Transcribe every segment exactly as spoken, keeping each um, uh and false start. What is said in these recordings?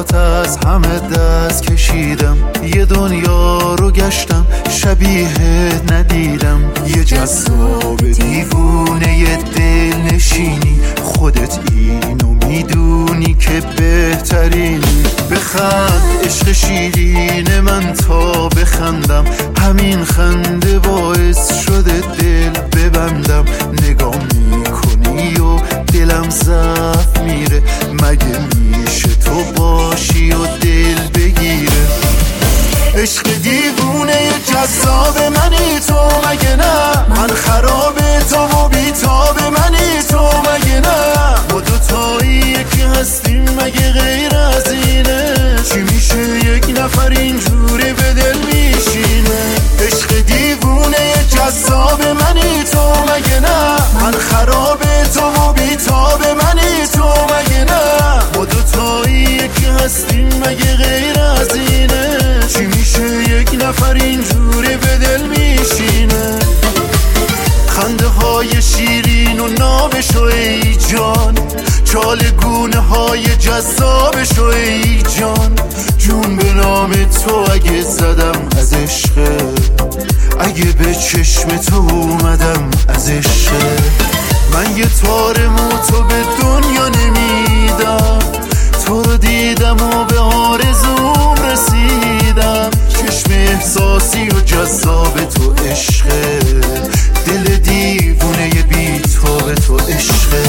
برات از همه دست کشیدم، یه دنیا رو گشتم شبیهت ندیدم. یه جذاب دیوونه یه دل نشینی، خودت اینو میدونی که بهترینی. بخند عشق شیرین من تا بخندم، همین خنده باعث شده دل ببندم. نگاه میکنی و دلم ضعف میره، مگه میشه تو باشی و دل بگیره؟ عشق دیوونه جذاب منی تو مگه نه؟ من خراب تو و بیتاب منی تو مگه نه؟ ما دوتایی یکی هستیم مگه غیر از اینه؟ چی میشه یک نفر اینجوری به دل میشینه؟ عشق دیوونه جذاب منی تو مگه نه؟ من خراب تو و بیتاب منی تو مگه نه؟ ما دوتایی یکی هستیم مگه غیر از اینه؟ چی میشه یک نفر اینجوری به دل میشینه؟ خنده های شیرین و نابشو ای جان، چالگونه های جذابشو ای جان. جون به نام تو اگه زدم از عشقه، اگه به چشم تو اومدم از عشقه. من یه تار موتو به دنیا نمیدم، تو رو دیدم و به آرزوم رسیدم. چشم احساسی و جذاب تو عشقه، دل دیوونه بی تو به تو عشقه.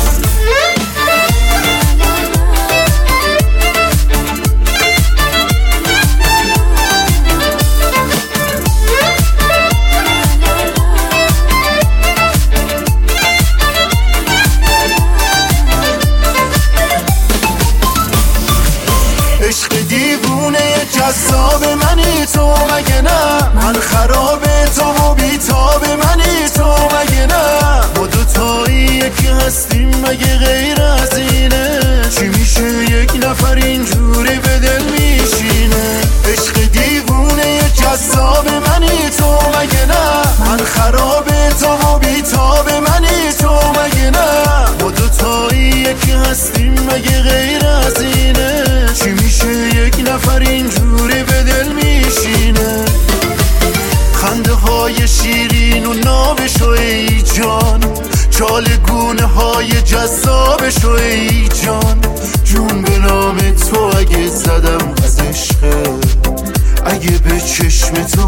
عشق دیوونه جذاب منی تو مگه نه؟ من خراب تو و بیتاب منی تو مگه نه؟ ما دوتایی یکی هستیم مگه غیر از اینه؟ چی میشه یک نفر اینجوری به دل میشینه؟ عشق دیوونه جذاب منی تو مگه نه؟ من خراب تو و بیتاب منی تو مگه نه؟ ما دوتایی یکی هستیم مگه غیر از اینه؟ چی میشه یک نفر اینجوری به دل میشینه؟ خنده های شیرین و نابشو ای جان، چالگونه های جذابشو ای جان. جون به نام تو اگه زدم از عشقه، اگه به چشم تو